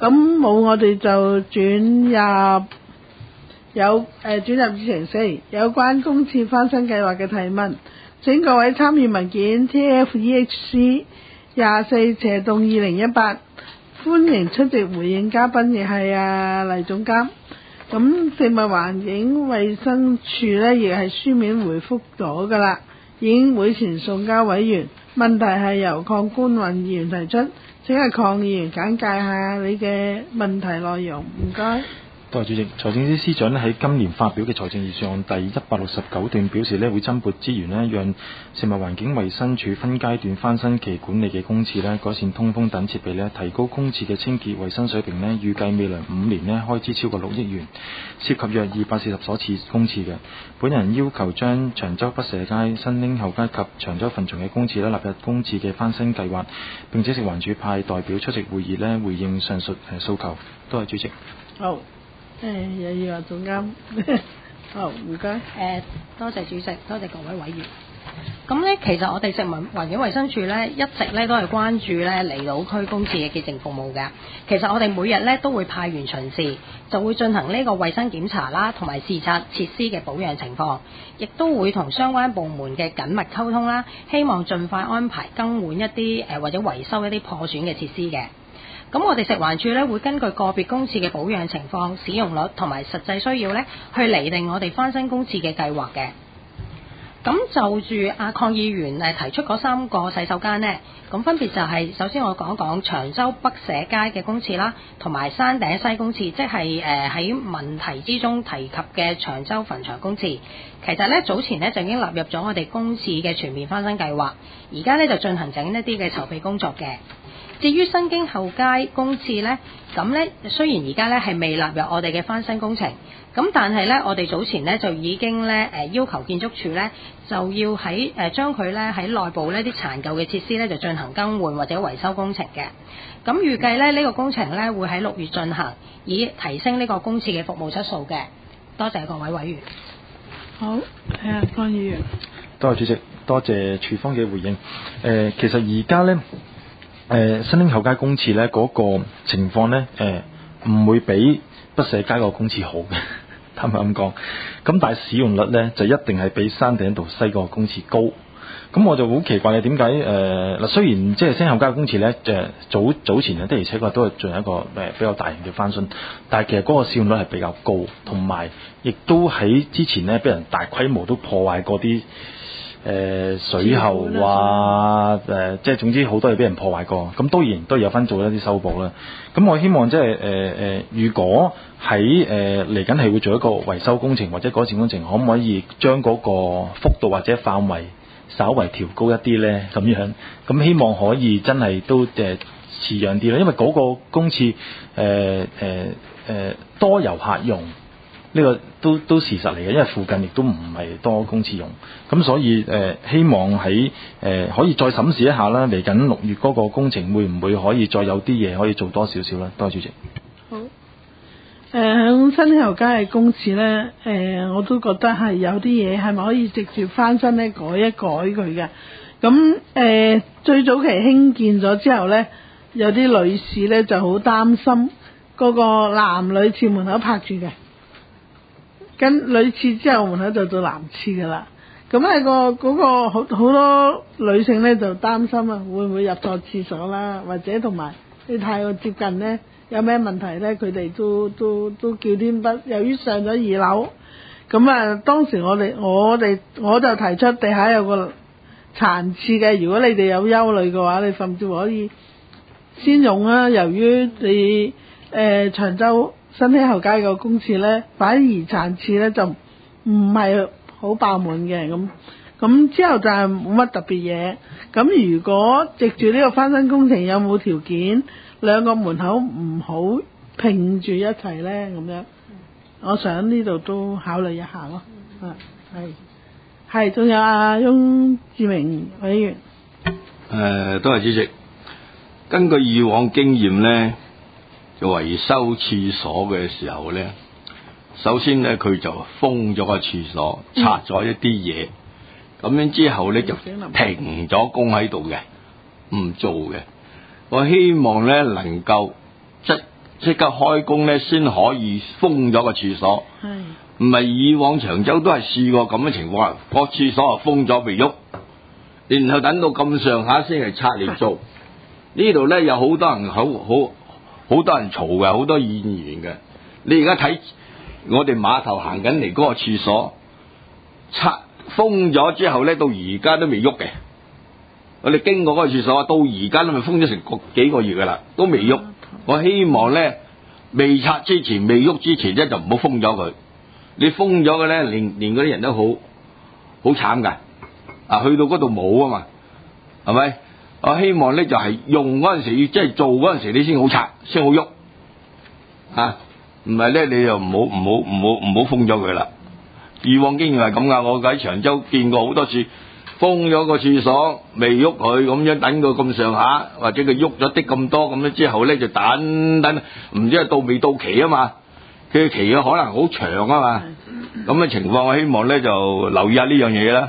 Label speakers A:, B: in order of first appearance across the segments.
A: 咁冇我哋就轉入議程4有關公廁翻新計劃嘅提問，請各位參與文件 TFEHC 24/2018，歡迎出席回應嘉賓，亦係黎總監。咁食物環境衛生署呢，亦係書面回覆咗㗎啦，已經會前送交委員。問題係由鄺官運議員提出，請阿鄺議員簡介下你嘅問題內容，唔該。
B: 多謝主席。財政司司長喺今年發表嘅財政預算案第169段表示會增撥資源讓食物環境衛生署分階段翻新其管理嘅公廁改善通風等設備提高公廁嘅清潔衛生水平預計未來5年開支超過6億元，涉及約240所公廁嘅。本人要求將長洲北蛇街、新興後街及長洲墳場嘅公廁納入公廁嘅翻新計劃，並且食環署派代表出席會議回應上述訴求。多謝主席。
A: 好。又要話總監，好唔該。
C: 多謝主席，多謝各位委員。咁呢，其實我哋食物環境衛生署呢，一直呢都係關注呢離島區公廁嘅潔淨服務嘅。其實我哋每日呢都會派員巡視，就會進行呢個衛生檢查啦，同埋視察設施嘅保養情況，亦都會同相關部門嘅緊密溝通啦，希望盡快安排更換一啲或者維修一啲破損嘅設施嘅。咁我哋食環署咧會根據個別公廁嘅保養情況、使用率同埋實際需要咧，去釐定我哋翻新公廁嘅計劃嘅。咁就住阿鄺議員提出嗰3個洗手間呢，咁分別就係首先我講一講長洲北社街嘅公廁啦，同埋山頂西公廁，即係喺問題之中提及嘅長洲墳場公廁。其實咧早前咧就已經納入咗我哋公廁嘅全面翻新計劃，而家咧就進行緊一啲嘅籌備工作嘅。至於新經後街公廁呢，咁呢雖然而家呢係未納入我哋嘅翻新工程，咁但係呢我哋早前呢就已經呢要求建築署呢就要喺將佢呢喺內部呢啲殘舊嘅設施呢就進行更換或者維修工程嘅。咁預計呢個工程呢會喺6月進行，以提升呢個公廁嘅服務質素嘅。多謝各位委員。
A: 好，鄺議員。
B: 多謝主席，多謝署方嘅回應。其實而家呢。新興後街公廁呢嗰個情況呢，唔會比北社街個公廁好嘅，坦白咁講。咁但係使用率呢，就一定係比山頂道西個公廁高。咁我就好奇怪嘅，點解嗱？雖然即係新興後街公廁呢，早前的而且確都係進行一個比較大型嘅翻新，但係其實嗰個使用率係比較高，同埋亦都喺之前呢，俾人大規模都破壞過啲。水喉啊，即係總之好多嘢俾人破壞過，咁當然都有分做一啲修補啦。咁我希望即係如果喺嚟緊係會做一個維修工程或者改善工程，可唔可以將嗰個幅度或者範圍稍為調高一啲呢？咁樣，咁希望可以真係都似樣啲啦，因為嗰個公廁多遊客用。呢個都事實嚟嘅，因為附近亦都唔係多公廁用，咁所以希望喺可以再審視一下啦。嚟緊6月嗰個工程會唔會可以再有啲嘢可以做多少少啦？多謝主席。
A: 好。響新興後街嘅公廁呢，我都覺得係有啲嘢係咪可以直接翻新呢？改一改佢嘅。咁最早期興建咗之後呢，有啲女士呢就好擔心嗰個男女廁門口拍住嘅。跟女廁之後門口就到男廁噶啦，咁喺嗰個好多女性咧就擔心啊，會唔會入錯廁所啦，或者同埋你太過接近咧，有咩問題咧？佢哋都叫天不，由於上咗2樓，咁啊當時我就提出地下有個殘廁嘅，如果你哋有憂慮嘅話，你甚至可以先用啊。由於你長洲新興後街個公廁咧，反而殘廁咧就唔係好爆滿嘅，咁之後就係冇乜特別嘢。咁如果藉住呢個翻新工程，有冇條件2個門口唔好拼住一齊咧？咁樣，我想呢度都考慮一下咯。係，仲有翁志明委員。
D: 多謝主席。根據以往經驗咧，就維修廁所嘅時候咧，首先咧佢就封咗個廁所，拆咗一啲嘢，咁樣之後咧就停咗工喺度嘅，唔做嘅。我希望咧能夠即刻開工咧，先可以封咗個廁所。
A: 係
D: 唔係以往長洲都係試過咁嘅情況，個廁所啊封咗未喐，然後等到咁上下先係拆嚟做。呢度咧有好多人好多人嘈嘅，好多怨言嘅。你而家睇我哋碼頭行緊嚟嗰個廁所，封咗之後咧，到而家都未喐嘅。我哋經過嗰個廁所，到而家都咪封咗成幾個月噶啦，都未喐。我希望咧未拆之前、未喐之前咧，就唔好封咗佢。你封咗嘅咧，連嗰啲人都好慘噶。啊，去到嗰度冇啊嘛，係咪？我希望咧就係用嗰陣時，即係做嗰陣時，你先好拆，先好喐。啊，唔係咧你就唔好封咗佢啦。以往經驗係咁噶，我喺長洲見過好多次，封咗個廁所未喐佢，咁樣等佢咁上下，或者佢喐咗啲咁多咁樣之後咧，就等，唔知係到未到期啊嘛，佢期嘅可能好長啊嘛，咁嘅情況我希望咧就留意下呢樣嘢啦。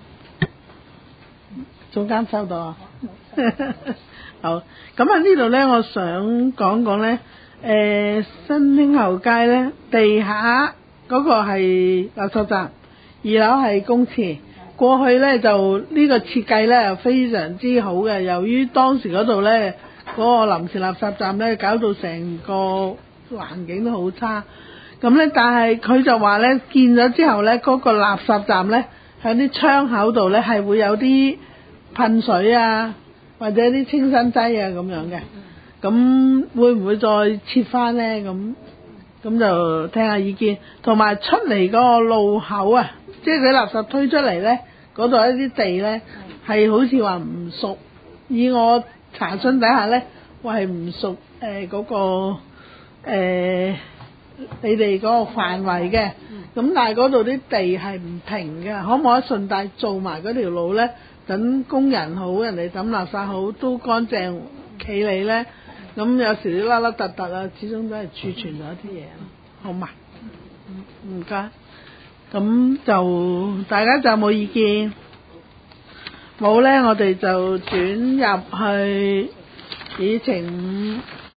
A: 總監收到啊。好，咁喺呢度咧，我想講講咧，新興後街咧地下嗰個係垃圾站，二樓係公廁。過去咧就呢個設計咧非常之好嘅，由於當時嗰度咧嗰個臨時垃圾站咧搞到成個環境都好差，咁咧但係佢就話咧建咗之後咧嗰個垃圾站咧喺啲窗口度咧係會有啲噴水啊或者啲清新劑啊咁樣嘅，咁會唔會再設翻咧？咁就聽下意見，同埋出嚟嗰個路口啊，即係佢垃圾推出嚟咧，嗰度一啲地咧係好似話唔屬，以我查詢底下咧話係唔屬嗰個你哋嗰個範圍嘅，咁但係嗰度啲地係唔平嘅，可唔可以順帶做埋嗰條路咧？等工人好，人哋抌垃圾好都乾淨企理咧。咁有時啲凹凹凸凸啊，始終都係儲存咗啲嘢，好嘛？唔該。咁就大家就冇意見，冇咧，我哋就轉入去議程